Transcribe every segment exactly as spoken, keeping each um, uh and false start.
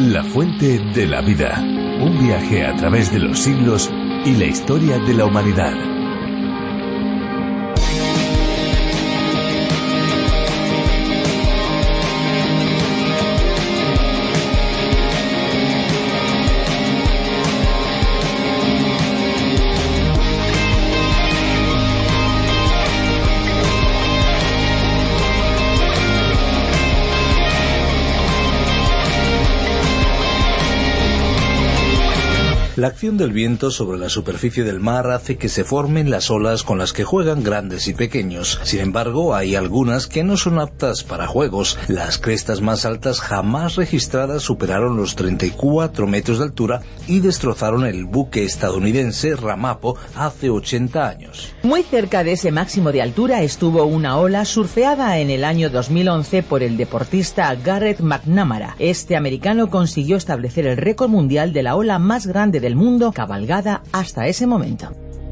La fuente de la vida. Un viaje a través de los siglos y la historia de la humanidad. La acción del viento sobre la superficie del mar hace que se formen las olas con las que juegan grandes y pequeños. Sin embargo, hay algunas que no son aptas para juegos. Las crestas más altas jamás registradas superaron los treinta y cuatro metros de altura y destrozaron el buque estadounidense Ramapo hace ochenta años. Muy cerca de ese máximo de altura estuvo una ola surfeada en el año dos mil once por el deportista Garrett McNamara. Este americano consiguió establecer el récord mundial de la ola más grande del mundo cabalgada hasta ese momento.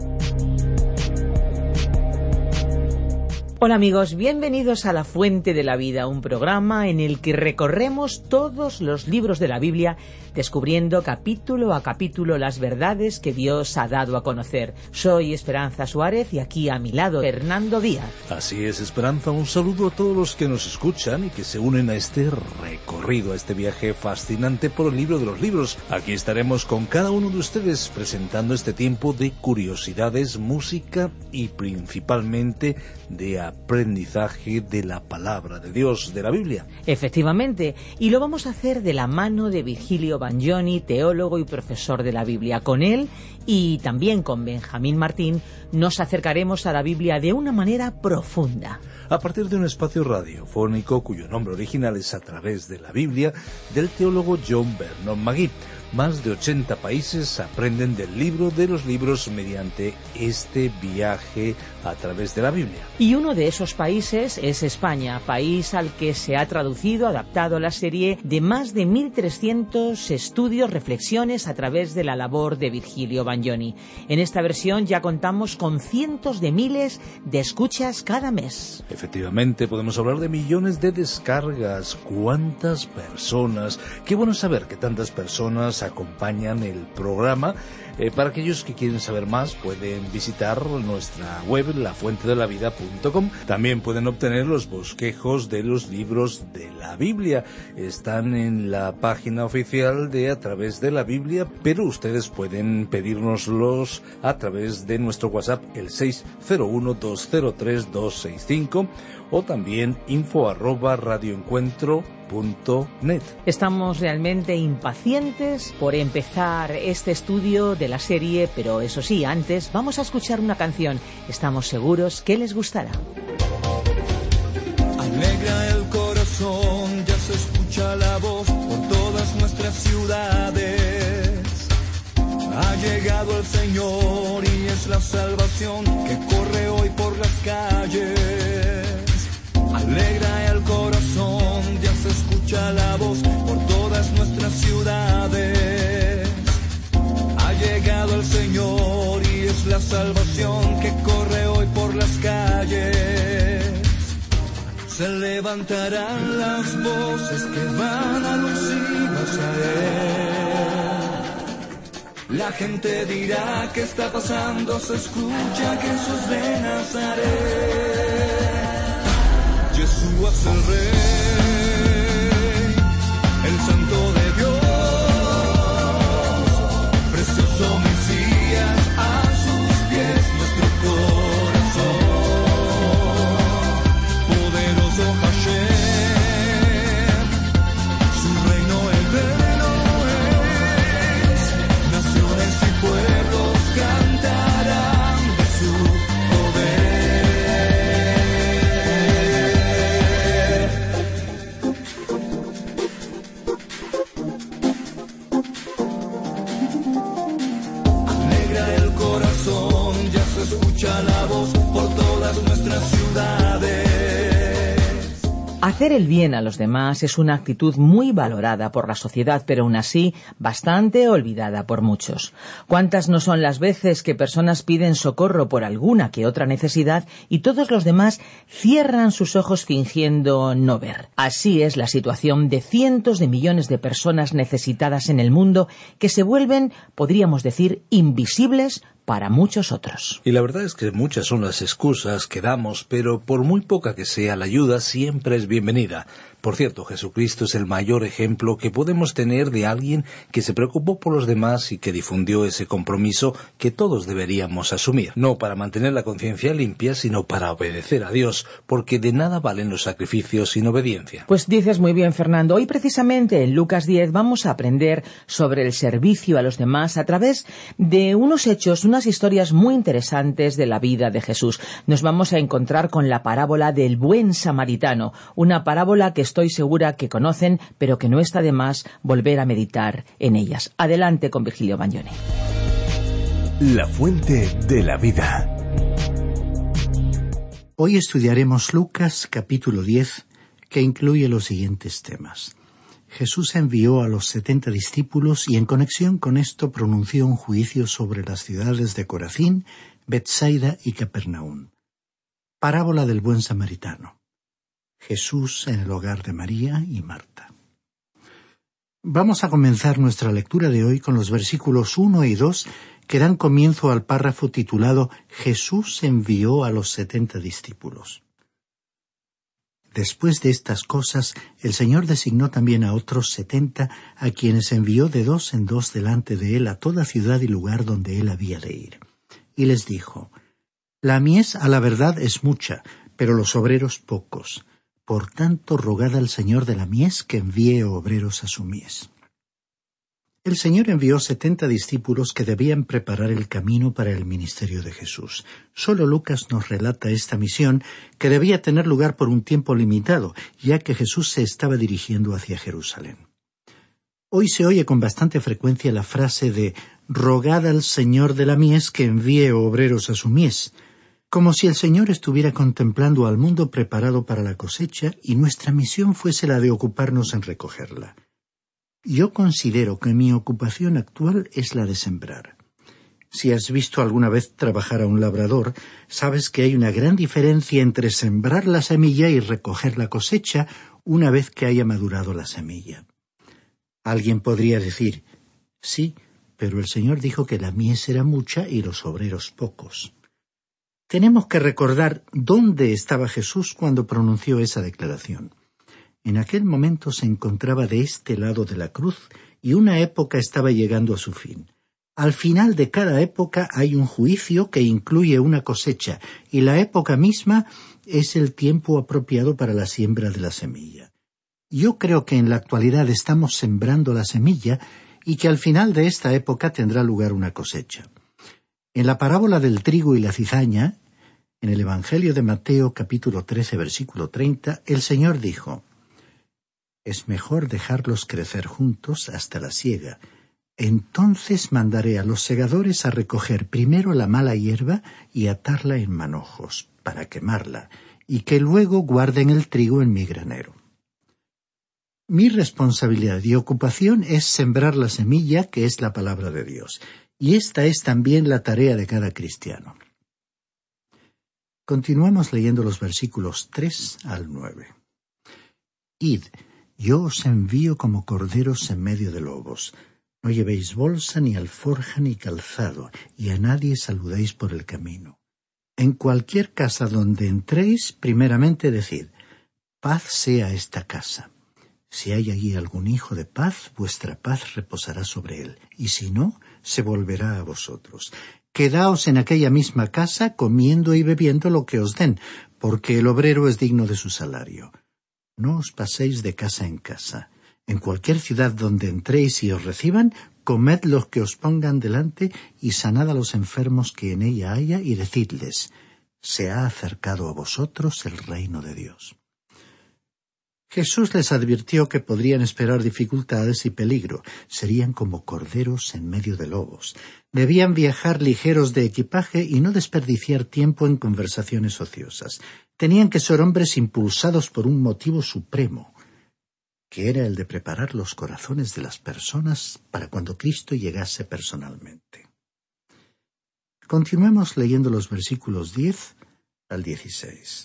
Hola amigos, bienvenidos a La Fuente de la Vida, un programa en el que recorremos todos los libros de la Biblia, descubriendo capítulo a capítulo las verdades que Dios ha dado a conocer. Soy Esperanza Suárez y aquí a mi lado Fernando Díaz. Así es, Esperanza, un saludo a todos los que nos escuchan y que se unen a este recorrido, a este viaje fascinante por el libro de los libros. Aquí estaremos con cada uno de ustedes presentando este tiempo de curiosidades, música y principalmente de aprendizaje de la palabra de Dios, de la Biblia. Efectivamente, y lo vamos a hacer de la mano de Virgilio Bagnoni, teólogo y profesor de la Biblia. Con él y también con Benjamín Martín nos acercaremos a la Biblia de una manera profunda. A partir de un espacio radiofónico cuyo nombre original es A través de la Biblia, del teólogo John Vernon Magee. Más de ochenta países aprenden del libro de los libros mediante este viaje a través de la Biblia. Y uno de esos países es España, país al que se ha traducido, adaptado la serie de más de mil trescientos estudios, reflexiones a través de la labor de Virgilio Bagnoni. En esta versión ya contamos con cientos de miles de escuchas cada mes. Efectivamente, podemos hablar de millones de descargas. ¿Cuántas personas? Qué bueno saber que tantas personas acompañan el programa. Eh, para aquellos que quieren saber más, pueden visitar nuestra web, la fuente de la vida punto com. También pueden obtener los bosquejos de los libros de la Biblia. Están en la página oficial de A través de la Biblia, pero ustedes pueden pedírnoslos a través de nuestro WhatsApp, el seis cero uno, dos cero tres, dos seis cinco, o también info arroba radioencuentro punto net. Estamos realmente impacientes por empezar este estudio de la serie, pero eso sí, antes vamos a escuchar una canción. Estamos seguros que les gustará. Alegra el corazón, ya se escucha la voz por todas nuestras ciudades. Ha llegado el Señor y es la salvación que corre hoy por las calles. Alegra el corazón, ya se escucha la voz por todas nuestras ciudades. Ha llegado el Señor y es la salvación que corre hoy por las calles. Se levantarán las voces que van alucidas a Él. La gente dirá ¿qué está pasando? Se escucha que Jesús de Nazaret. Jesús es el Rey, el Santo de Dios, precioso Mesías, a sus pies nuestro corazón, poderoso Hashem, su reino eterno es, naciones y pueblos cantarán de su poder. Hacer el bien a los demás es una actitud muy valorada por la sociedad, pero aún así bastante olvidada por muchos. ¿Cuántas no son las veces que personas piden socorro por alguna que otra necesidad y todos los demás cierran sus ojos fingiendo no ver? Así es la situación de cientos de millones de personas necesitadas en el mundo que se vuelven, podríamos decir, invisibles para muchos otros. Y la verdad es que muchas son las excusas que damos, pero por muy poca que sea la ayuda, siempre es bienvenida. Por cierto, Jesucristo es el mayor ejemplo que podemos tener de alguien que se preocupó por los demás y que difundió ese compromiso que todos deberíamos asumir. No para mantener la conciencia limpia, sino para obedecer a Dios, porque de nada valen los sacrificios sin obediencia. Pues dices muy bien, Fernando. Hoy precisamente en Lucas diez vamos a aprender sobre el servicio a los demás a través de unos hechos, unas historias muy interesantes de la vida de Jesús. Nos vamos a encontrar con la parábola del buen samaritano, una parábola que estoy segura que conocen, pero que no está de más volver a meditar en ellas. Adelante con Virgilio Bagnoni. La fuente de la vida. Hoy estudiaremos Lucas capítulo diez, que incluye los siguientes temas. Jesús envió a los setenta discípulos y en conexión con esto pronunció un juicio sobre las ciudades de Corazín, Betsaida y Capernaum. Parábola del buen samaritano. Jesús en el hogar de María y Marta. Vamos a comenzar nuestra lectura de hoy con los versículos uno y dos que dan comienzo al párrafo titulado Jesús envió a los setenta discípulos. Después de estas cosas, el Señor designó también a otros setenta, a quienes envió de dos en dos delante de él a toda ciudad y lugar donde él había de ir. Y les dijo, La mies a la verdad es mucha, pero los obreros pocos. Por tanto, rogad al Señor de la mies que envíe obreros a su mies. El Señor envió setenta discípulos que debían preparar el camino para el ministerio de Jesús. Solo Lucas nos relata esta misión, que debía tener lugar por un tiempo limitado, ya que Jesús se estaba dirigiendo hacia Jerusalén. Hoy se oye con bastante frecuencia la frase de «Rogad al Señor de la mies que envíe obreros a su mies», como si el Señor estuviera contemplando al mundo preparado para la cosecha y nuestra misión fuese la de ocuparnos en recogerla. Yo considero que mi ocupación actual es la de sembrar. Si has visto alguna vez trabajar a un labrador, sabes que hay una gran diferencia entre sembrar la semilla y recoger la cosecha una vez que haya madurado la semilla. Alguien podría decir, sí, pero el Señor dijo que la mies era mucha y los obreros pocos. Tenemos que recordar dónde estaba Jesús cuando pronunció esa declaración. En aquel momento se encontraba de este lado de la cruz y una época estaba llegando a su fin. Al final de cada época hay un juicio que incluye una cosecha y la época misma es el tiempo apropiado para la siembra de la semilla. Yo creo que en la actualidad estamos sembrando la semilla y que al final de esta época tendrá lugar una cosecha. En la parábola del trigo y la cizaña, en el Evangelio de Mateo capítulo trece versículo treinta, el Señor dijo, «Es mejor dejarlos crecer juntos hasta la siega. Entonces mandaré a los segadores a recoger primero la mala hierba y atarla en manojos, para quemarla, y que luego guarden el trigo en mi granero». Mi responsabilidad y ocupación es sembrar la semilla que es la palabra de Dios, y esta es también la tarea de cada cristiano. Continuamos leyendo los versículos tres al nueve. Id, yo os envío como corderos en medio de lobos. No llevéis bolsa, ni alforja, ni calzado, y a nadie saludéis por el camino. En cualquier casa donde entréis, primeramente decid, paz sea esta casa. Si hay allí algún hijo de paz, vuestra paz reposará sobre él, y si no, se volverá a vosotros. Quedaos en aquella misma casa, comiendo y bebiendo lo que os den, porque el obrero es digno de su salario. No os paséis de casa en casa. En cualquier ciudad donde entréis y os reciban, comed lo que os pongan delante y sanad a los enfermos que en ella haya, y decidles, se ha acercado a vosotros el reino de Dios. Jesús les advirtió que podrían esperar dificultades y peligro. Serían como corderos en medio de lobos. Debían viajar ligeros de equipaje y no desperdiciar tiempo en conversaciones ociosas. Tenían que ser hombres impulsados por un motivo supremo, que era el de preparar los corazones de las personas para cuando Cristo llegase personalmente. Continuemos leyendo los versículos diez al dieciséis.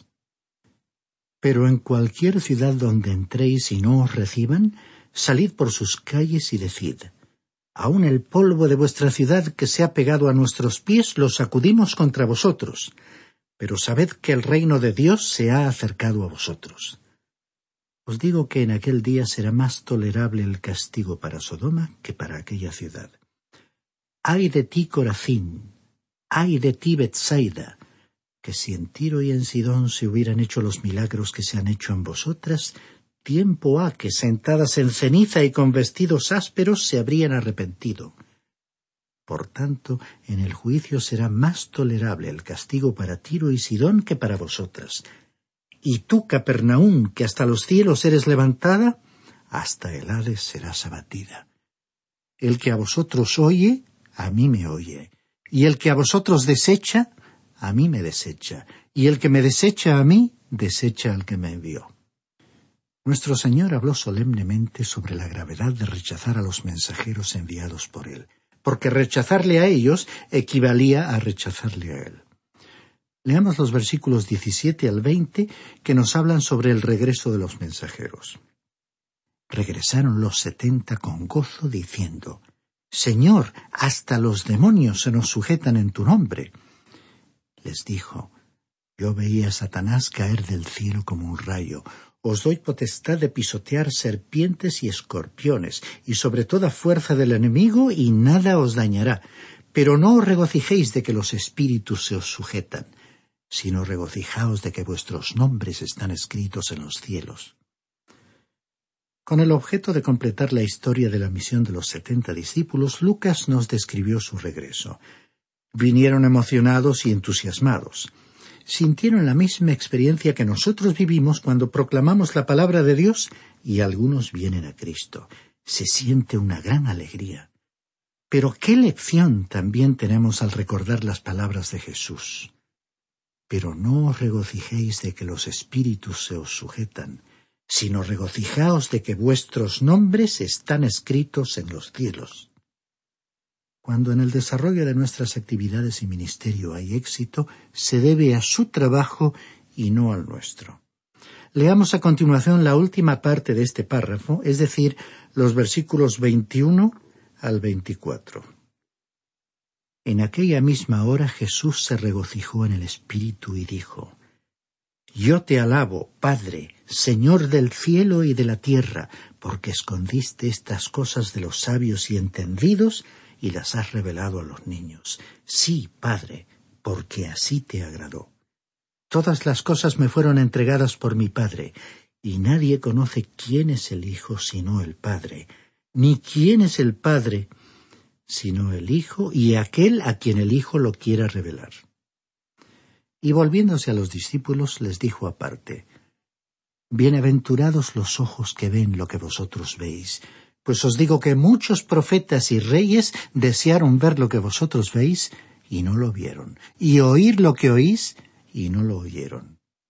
Pero en cualquier ciudad donde entréis y no os reciban, salid por sus calles y decid: aun el polvo de vuestra ciudad que se ha pegado a nuestros pies lo sacudimos contra vosotros, pero sabed que el reino de Dios se ha acercado a vosotros. Os digo que en aquel día será más tolerable el castigo para Sodoma que para aquella ciudad. ¡Ay de ti, Corazín! ¡Ay de ti, Betsaida! Que si en Tiro y en Sidón se hubieran hecho los milagros que se han hecho en vosotras, tiempo ha que sentadas en ceniza y con vestidos ásperos se habrían arrepentido. Por tanto, en el juicio será más tolerable el castigo para Tiro y Sidón que para vosotras. Y tú, Capernaum, que hasta los cielos eres levantada, hasta el Hades serás abatida. El que a vosotros oye, a mí me oye, y el que a vosotros desecha, a mí me desecha, y el que me desecha a mí, desecha al que me envió. Nuestro Señor habló solemnemente sobre la gravedad de rechazar a los mensajeros enviados por Él, porque rechazarle a ellos equivalía a rechazarle a Él. Leamos los versículos diecisiete al veinte que nos hablan sobre el regreso de los mensajeros. Regresaron los setenta con gozo diciendo: Señor, hasta los demonios se nos sujetan en tu nombre. Les dijo: Yo veía a Satanás caer del cielo como un rayo. Os doy potestad de pisotear serpientes y escorpiones, y sobre toda fuerza del enemigo, y nada os dañará. Pero no os regocijéis de que los espíritus se os sujetan, sino regocijaos de que vuestros nombres están escritos en los cielos. Con el objeto de completar la historia de la misión de los setenta discípulos, Lucas nos describió su regreso. Vinieron emocionados y entusiasmados. Sintieron la misma experiencia que nosotros vivimos cuando proclamamos la palabra de Dios y algunos vienen a Cristo. Se siente una gran alegría. Pero qué lección también tenemos al recordar las palabras de Jesús. Pero no os regocijéis de que los espíritus se os sujetan, sino regocijaos de que vuestros nombres están escritos en los cielos. Cuando en el desarrollo de nuestras actividades y ministerio hay éxito, se debe a su trabajo y no al nuestro. Leamos a continuación la última parte de este párrafo, es decir, los versículos veintiuno al veinticuatro. En aquella misma hora Jesús se regocijó en el Espíritu y dijo: Yo te alabo, Padre, Señor del cielo y de la tierra, porque escondiste estas cosas de los sabios y entendidos y las has revelado a los niños. Sí, Padre, porque así te agradó. Todas las cosas me fueron entregadas por mi Padre, y nadie conoce quién es el Hijo sino el Padre, ni quién es el Padre sino el Hijo y aquel a quien el Hijo lo quiera revelar. Y volviéndose a los discípulos les dijo aparte: Bienaventurados los ojos que ven lo que vosotros veis, pues os digo que muchos profetas y reyes desearon ver lo que vosotros veis y no lo vieron, y oír lo que oís y no lo oyeron.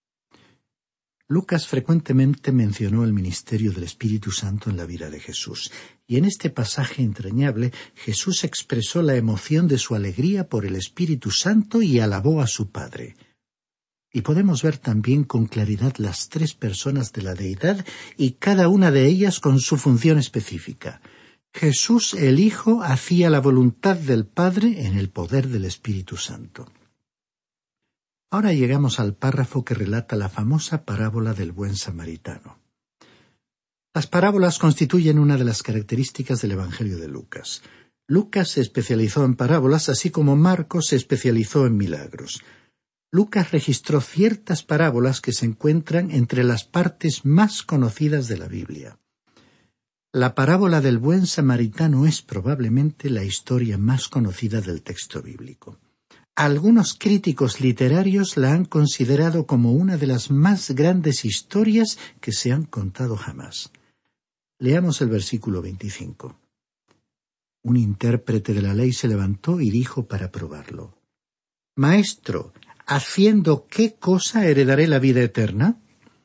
Lucas frecuentemente mencionó el ministerio del Espíritu Santo en la vida de Jesús, y en este pasaje entrañable Jesús expresó la emoción de su alegría por el Espíritu Santo y alabó a su Padre. Y podemos ver también con claridad las tres personas de la deidad y cada una de ellas con su función específica. Jesús, el Hijo, hacía la voluntad del Padre en el poder del Espíritu Santo. Ahora llegamos al párrafo que relata la famosa parábola del buen samaritano. Las parábolas constituyen una de las características del Evangelio de Lucas. Lucas se especializó en parábolas, así como Marcos se especializó en milagros. Lucas registró ciertas parábolas que se encuentran entre las partes más conocidas de la Biblia. La parábola del buen samaritano es probablemente la historia más conocida del texto bíblico. Algunos críticos literarios la han considerado como una de las más grandes historias que se han contado jamás. Leamos el versículo veinticinco. Un intérprete de la ley se levantó y dijo para probarlo: «Maestro, ¿haciendo qué cosa heredaré la vida eterna?»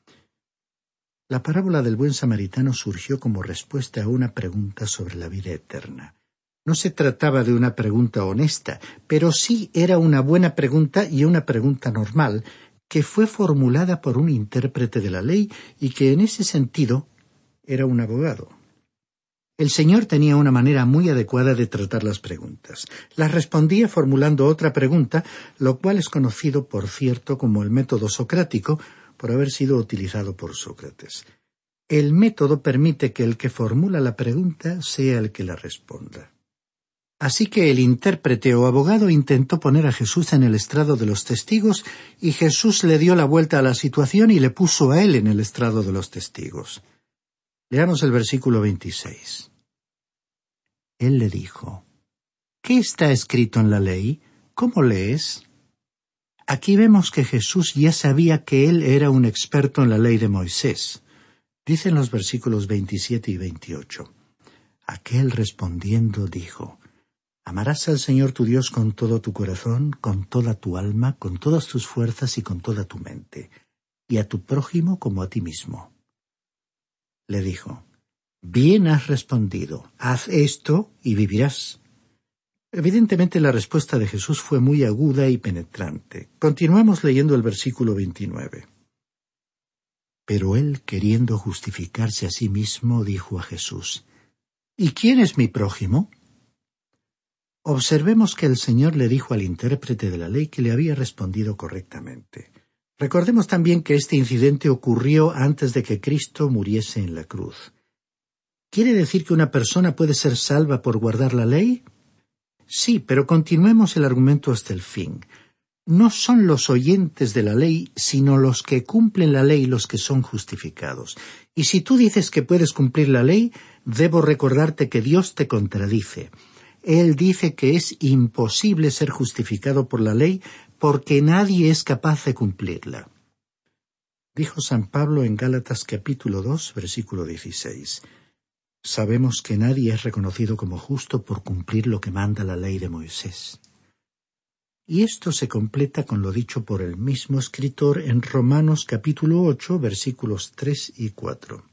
La parábola del buen samaritano surgió como respuesta a una pregunta sobre la vida eterna. No se trataba de una pregunta honesta, pero sí era una buena pregunta y una pregunta normal, que fue formulada por un intérprete de la ley y que en ese sentido era un abogado. El Señor tenía una manera muy adecuada de tratar las preguntas. Las respondía formulando otra pregunta, lo cual es conocido, por cierto, como el método socrático, por haber sido utilizado por Sócrates. El método permite que el que formula la pregunta sea el que la responda. Así que el intérprete o abogado intentó poner a Jesús en el estrado de los testigos, y Jesús le dio la vuelta a la situación y le puso a él en el estrado de los testigos. Leamos el versículo veintiséis. Él le dijo: «¿Qué está escrito en la ley? ¿Cómo lees?» Aquí vemos que Jesús ya sabía que él era un experto en la ley de Moisés. Dicen los versículos veintisiete y veintiocho. Aquel respondiendo dijo: «Amarás al Señor tu Dios con todo tu corazón, con toda tu alma, con todas tus fuerzas y con toda tu mente, y a tu prójimo como a ti mismo». Le dijo: «Bien has respondido, haz esto y vivirás». Evidentemente la respuesta de Jesús fue muy aguda y penetrante. Continuamos leyendo el versículo veintinueve. Pero él, queriendo justificarse a sí mismo, dijo a Jesús: «¿Y quién es mi prójimo?» Observemos que el Señor le dijo al intérprete de la ley que le había respondido correctamente. Recordemos también que este incidente ocurrió antes de que Cristo muriese en la cruz. ¿Quiere decir que una persona puede ser salva por guardar la ley? Sí, pero continuemos el argumento hasta el fin. No son los oyentes de la ley, sino los que cumplen la ley los que son justificados. Y si tú dices que puedes cumplir la ley, debo recordarte que Dios te contradice. Él dice que es imposible ser justificado por la ley porque nadie es capaz de cumplirla. Dijo San Pablo en Gálatas capítulo dos, versículo dieciséis. Sabemos que nadie es reconocido como justo por cumplir lo que manda la ley de Moisés. Y esto se completa con lo dicho por el mismo escritor en Romanos capítulo ocho, versículos tres y cuatro.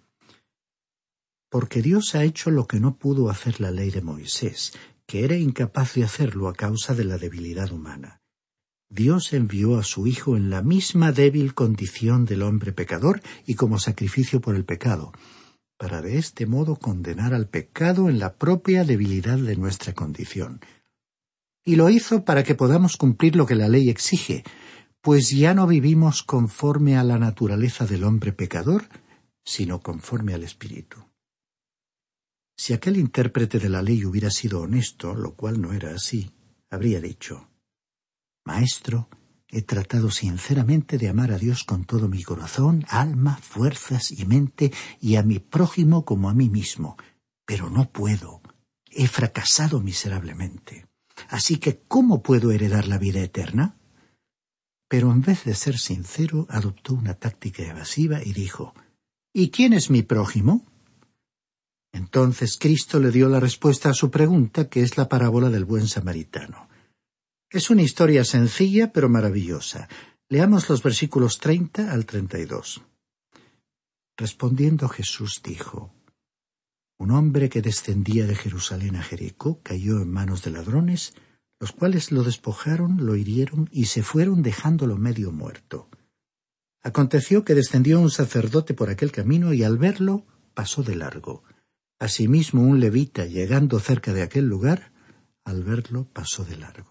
Porque Dios ha hecho lo que no pudo hacer la ley de Moisés, que era incapaz de hacerlo a causa de la debilidad humana. Dios envió a su Hijo en la misma débil condición del hombre pecador y como sacrificio por el pecado, para de este modo condenar al pecado en la propia debilidad de nuestra condición. Y lo hizo para que podamos cumplir lo que la ley exige, pues ya no vivimos conforme a la naturaleza del hombre pecador, sino conforme al Espíritu. Si aquel intérprete de la ley hubiera sido honesto, lo cual no era así, habría dicho: «Maestro, he tratado sinceramente de amar a Dios con todo mi corazón, alma, fuerzas y mente, y a mi prójimo como a mí mismo, pero no puedo. He fracasado miserablemente. Así que, ¿cómo puedo heredar la vida eterna?» Pero en vez de ser sincero, adoptó una táctica evasiva y dijo: «¿Y quién es mi prójimo?» Entonces Cristo le dio la respuesta a su pregunta, que es la parábola del buen samaritano. Es una historia sencilla pero maravillosa. Leamos los versículos treinta al treinta y dos. Respondiendo Jesús dijo: Un hombre que descendía de Jerusalén a Jericó cayó en manos de ladrones, los cuales lo despojaron, lo hirieron y se fueron dejándolo medio muerto. Aconteció que descendió un sacerdote por aquel camino y al verlo pasó de largo. Asimismo un levita, llegando cerca de aquel lugar, al verlo pasó de largo.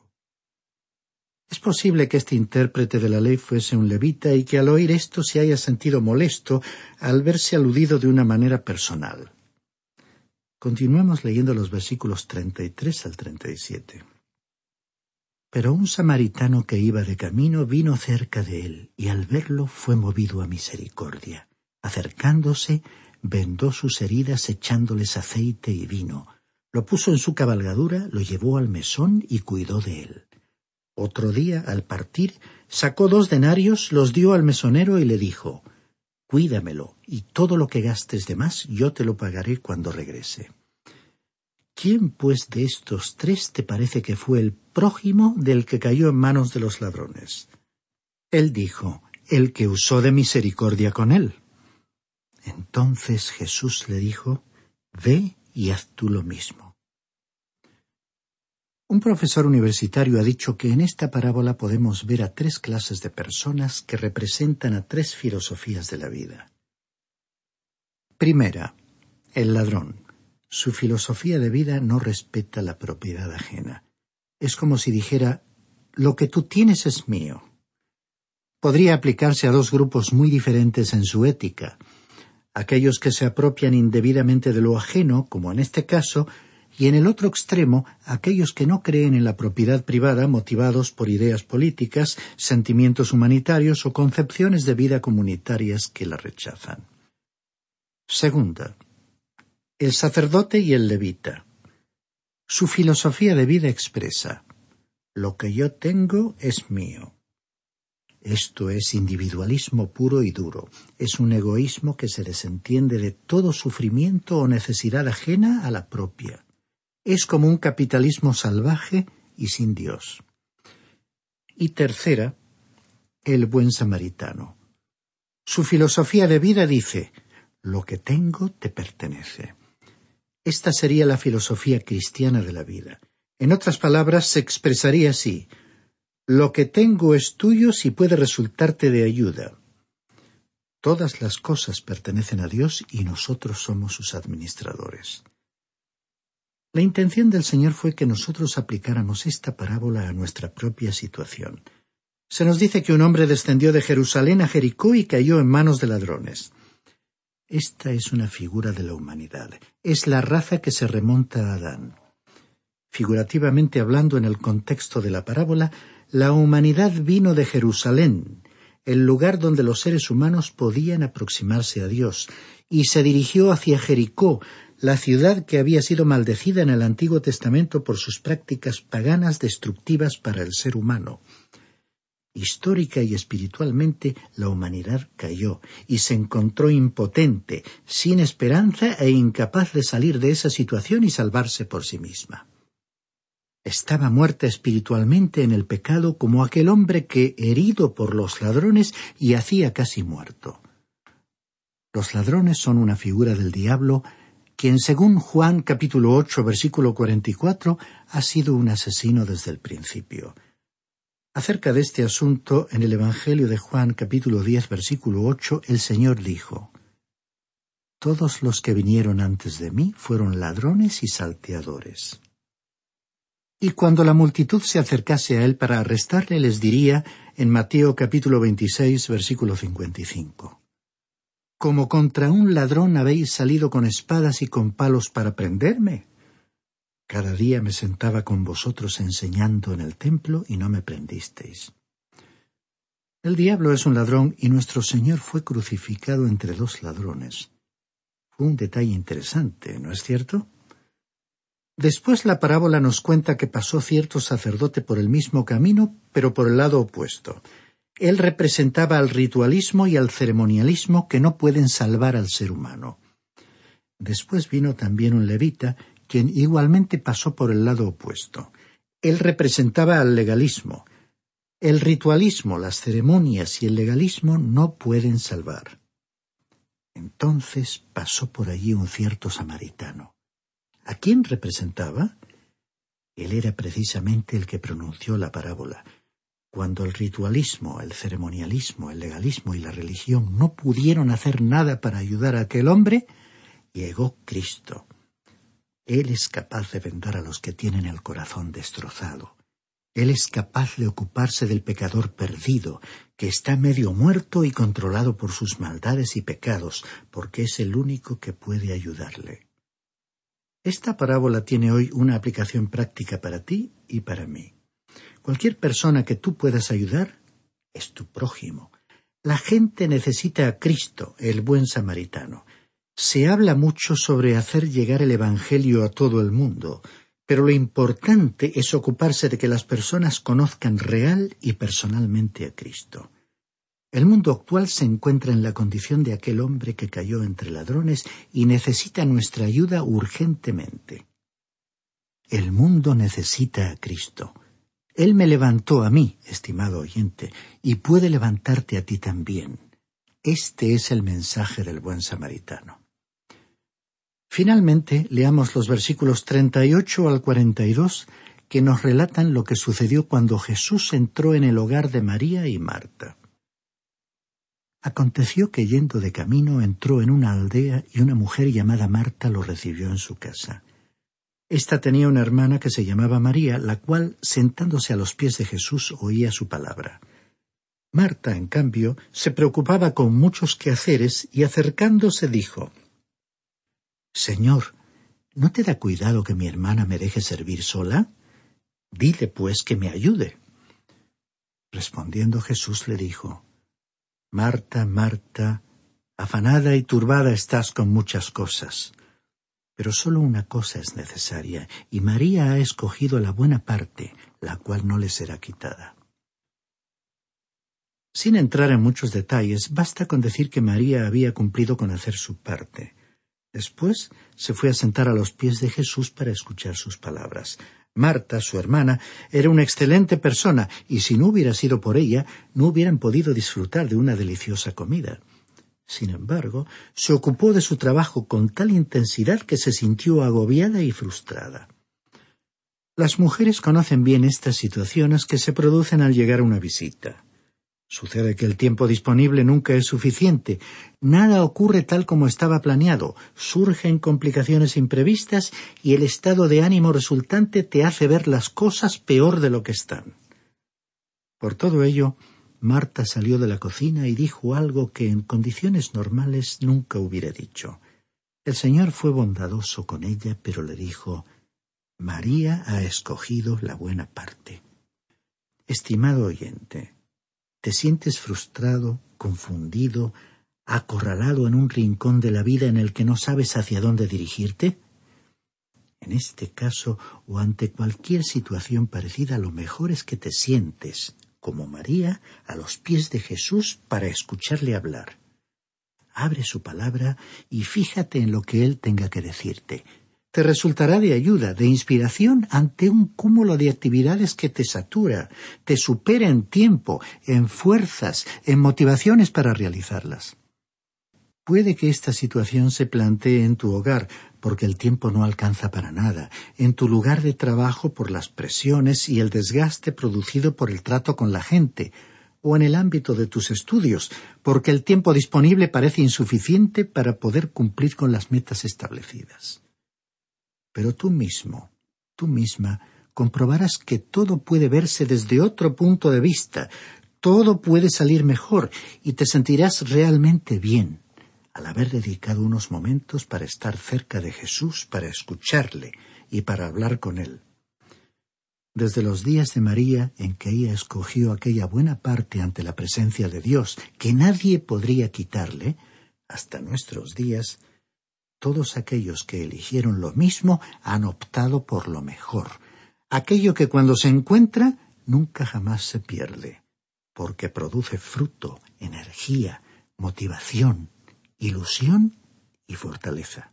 Es posible que este intérprete de la ley fuese un levita y que al oír esto se haya sentido molesto al verse aludido de una manera personal. Continuemos leyendo los versículos treinta y tres al treinta y siete. Pero un samaritano que iba de camino vino cerca de él, y al verlo fue movido a misericordia. Acercándose, vendó sus heridas echándoles aceite y vino. Lo puso en su cabalgadura, lo llevó al mesón y cuidó de él. Otro día, al partir, sacó dos denarios, los dio al mesonero y le dijo: «Cuídamelo, y todo lo que gastes de más yo te lo pagaré cuando regrese». ¿Quién, pues, de estos tres te parece que fue el prójimo del que cayó en manos de los ladrones? Él dijo: «El que usó de misericordia con él». Entonces Jesús le dijo: «Ve y haz tú lo mismo». Un profesor universitario ha dicho que en esta parábola podemos ver a tres clases de personas que representan a tres filosofías de la vida. Primera, el ladrón. Su filosofía de vida no respeta la propiedad ajena. Es como si dijera: «Lo que tú tienes es mío». Podría aplicarse a dos grupos muy diferentes en su ética: aquellos que se apropian indebidamente de lo ajeno, como en este caso, y en el otro extremo, aquellos que no creen en la propiedad privada motivados por ideas políticas, sentimientos humanitarios o concepciones de vida comunitarias que la rechazan. Segunda, el sacerdote y el levita. Su filosofía de vida expresa: «Lo que yo tengo es mío». Esto es individualismo puro y duro. Es un egoísmo que se desentiende de todo sufrimiento o necesidad ajena a la propia. Es como un capitalismo salvaje y sin Dios. Y tercera, el buen samaritano. Su filosofía de vida dice: «Lo que tengo te pertenece». Esta sería la filosofía cristiana de la vida. En otras palabras, se expresaría así: «Lo que tengo es tuyo si puede resultarte de ayuda». Todas las cosas pertenecen a Dios y nosotros somos sus administradores. La intención del Señor fue que nosotros aplicáramos esta parábola a nuestra propia situación. Se nos dice que un hombre descendió de Jerusalén a Jericó y cayó en manos de ladrones. Esta es una figura de la humanidad. Es la raza que se remonta a Adán. Figurativamente hablando, en el contexto de la parábola, la humanidad vino de Jerusalén, el lugar donde los seres humanos podían aproximarse a Dios, y se dirigió hacia Jericó, la ciudad que había sido maldecida en el Antiguo Testamento por sus prácticas paganas destructivas para el ser humano. Histórica y espiritualmente, la humanidad cayó y se encontró impotente, sin esperanza e incapaz de salir de esa situación y salvarse por sí misma. Estaba muerta espiritualmente en el pecado, como aquel hombre que, herido por los ladrones, yacía casi muerto. Los ladrones son una figura del diablo, quien, según Juan capítulo ocho, versículo cuarenta y cuatro, ha sido un asesino desde el principio. Acerca de este asunto, en el Evangelio de Juan capítulo diez, versículo ocho, el Señor dijo: «Todos los que vinieron antes de mí fueron ladrones y salteadores». Y cuando la multitud se acercase a él para arrestarle, les diría, en Mateo capítulo veintiséis, versículo cincuenta y cinco: «¿Como contra un ladrón habéis salido con espadas y con palos para prenderme? Cada día me sentaba con vosotros enseñando en el templo y no me prendisteis». El diablo es un ladrón y nuestro Señor fue crucificado entre dos ladrones. Fue un detalle interesante, ¿no es cierto? Después la parábola nos cuenta que pasó cierto sacerdote por el mismo camino, pero por el lado opuesto. Él representaba al ritualismo y al ceremonialismo que no pueden salvar al ser humano. Después vino también un levita, quien igualmente pasó por el lado opuesto. Él representaba al legalismo. El ritualismo, las ceremonias y el legalismo no pueden salvar. Entonces pasó por allí un cierto samaritano. ¿A quién representaba? Él era precisamente el que pronunció la parábola. Cuando el ritualismo, el ceremonialismo, el legalismo y la religión no pudieron hacer nada para ayudar a aquel hombre, llegó Cristo. Él es capaz de vendar a los que tienen el corazón destrozado. Él es capaz de ocuparse del pecador perdido, que está medio muerto y controlado por sus maldades y pecados, porque es el único que puede ayudarle. Esta parábola tiene hoy una aplicación práctica para ti y para mí. Cualquier persona que tú puedas ayudar es tu prójimo. La gente necesita a Cristo, el buen samaritano. Se habla mucho sobre hacer llegar el Evangelio a todo el mundo, Pero lo importante es ocuparse de que las personas conozcan real y personalmente a Cristo. El mundo actual se encuentra en la condición de aquel hombre que cayó entre ladrones y necesita nuestra ayuda urgentemente. El mundo necesita a Cristo. Él me levantó a mí, estimado oyente, y puede levantarte a ti también. Este es el mensaje del buen samaritano. Finalmente, leamos los versículos treinta y ocho al cuarenta y dos, que nos relatan lo que sucedió cuando Jesús entró en el hogar de María y Marta. Aconteció que yendo de camino entró en una aldea y una mujer llamada Marta lo recibió en su casa. Esta tenía una hermana que se llamaba María, la cual, sentándose a los pies de Jesús, oía su palabra. Marta, en cambio, se preocupaba con muchos quehaceres y acercándose dijo: «Señor, ¿no te da cuidado que mi hermana me deje servir sola? Dile, pues, que me ayude». Respondiendo Jesús le dijo: «Marta, Marta, afanada y turbada estás con muchas cosas, pero solo una cosa es necesaria, y María ha escogido la buena parte, la cual no le será quitada». Sin entrar en muchos detalles, basta con decir que María había cumplido con hacer su parte. Después se fue a sentar a los pies de Jesús para escuchar sus palabras. Marta, su hermana, era una excelente persona, y si no hubiera sido por ella, no hubieran podido disfrutar de una deliciosa comida. Sin embargo, se ocupó de su trabajo con tal intensidad que se sintió agobiada y frustrada. Las mujeres conocen bien estas situaciones que se producen al llegar a una visita. Sucede que el tiempo disponible nunca es suficiente, nada ocurre tal como estaba planeado, surgen complicaciones imprevistas y el estado de ánimo resultante te hace ver las cosas peor de lo que están. Por todo ello, Marta salió de la cocina y dijo algo que en condiciones normales nunca hubiera dicho. El Señor fue bondadoso con ella, pero le dijo: «María ha escogido la buena parte». Estimado oyente, ¿te sientes frustrado, confundido, acorralado en un rincón de la vida en el que no sabes hacia dónde dirigirte? En este caso, o ante cualquier situación parecida, lo mejor es que te sientes, como María, a los pies de Jesús para escucharle hablar. Abre su palabra y fíjate en lo que Él tenga que decirte. Te resultará de ayuda, de inspiración ante un cúmulo de actividades que te satura, te supera en tiempo, en fuerzas, en motivaciones para realizarlas. Puede que esta situación se plantee en tu hogar, porque el tiempo no alcanza para nada, en tu lugar de trabajo por las presiones y el desgaste producido por el trato con la gente, o en el ámbito de tus estudios, porque el tiempo disponible parece insuficiente para poder cumplir con las metas establecidas. Pero tú mismo, tú misma, comprobarás que todo puede verse desde otro punto de vista, todo puede salir mejor y te sentirás realmente bien al haber dedicado unos momentos para estar cerca de Jesús, para escucharle y para hablar con Él. Desde los días de María, en que ella escogió aquella buena parte ante la presencia de Dios que nadie podría quitarle, hasta nuestros días, todos aquellos que eligieron lo mismo han optado por lo mejor, aquello que cuando se encuentra nunca jamás se pierde, porque produce fruto, energía, motivación, ilusión y fortaleza.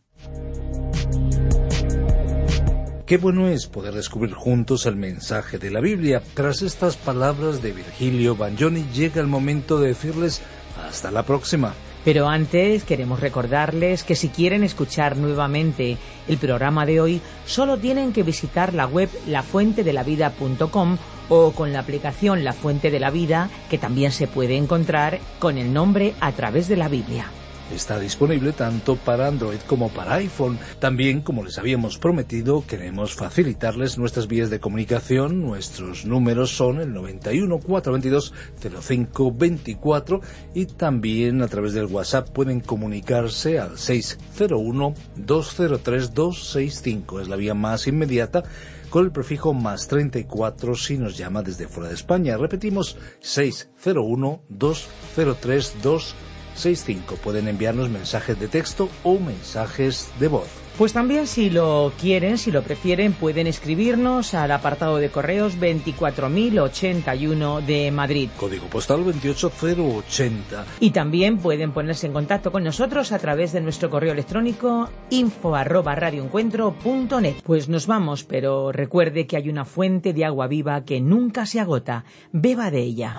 Qué bueno es poder descubrir juntos el mensaje de la Biblia. Tras estas palabras de Virgilio Bagnoni, llega el momento de decirles hasta la próxima. Pero antes queremos recordarles que si quieren escuchar nuevamente el programa de hoy, solo tienen que visitar la web la fuente de la vida punto com o con la aplicación La Fuente de la Vida, que también se puede encontrar con el nombre A Través de la Biblia. Está disponible tanto para Android como para iPhone. También, como les habíamos prometido, queremos facilitarles nuestras vías de comunicación. Nuestros números son el noventa y uno, cuatrocientos veintidós, cero cinco veinticuatro y también a través del WhatsApp pueden comunicarse al seis cero uno, dos cero tres, dos seis cinco. Es la vía más inmediata, con el prefijo más treinta y cuatro si nos llama desde fuera de España. Repetimos, seis cero uno, dos cero tres, dos seis cinco. Pueden enviarnos mensajes de texto o mensajes de voz. Pues también, si lo quieren, si lo prefieren, pueden escribirnos al apartado de correos veinticuatro mil ochenta y uno de Madrid. Código postal veintiocho mil ochenta. Y también pueden ponerse en contacto con nosotros a través de nuestro correo electrónico info arroba radioencuentro punto net. Pues nos vamos, pero recuerde que hay una fuente de agua viva que nunca se agota. Beba de ella.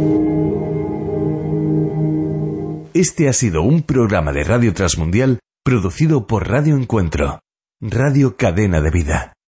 Este ha sido un programa de Radio Transmundial producido por Radio Encuentro, Radio Cadena de Vida.